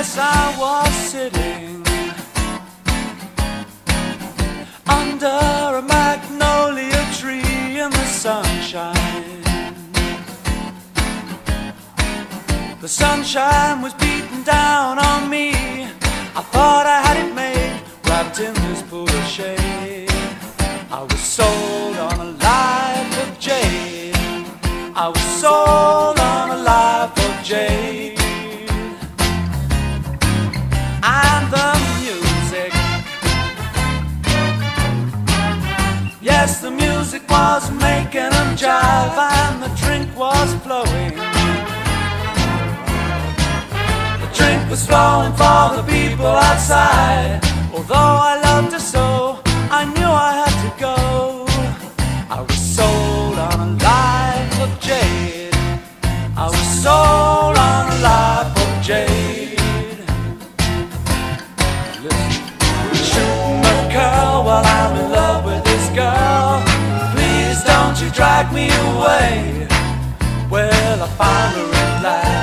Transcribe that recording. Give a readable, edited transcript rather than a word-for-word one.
Yes, I was sitting under a magnolia tree in the sunshine. The sunshine was beating down on me. I thought I had it made, wrapped in this pool of shade. I was sold on a life of jade. I was sold on a life of jade. And the music, yes, the music was making them jive, and the drink was flowing. The drink was flowing for the people outside. Although I loved her so, I knew I had to go. I was sold on a life of jade. I was sold on a life of jade. Listen, shooting a curl while I'm in love with this girl. Please don't you drag me away. Well, I found her at last.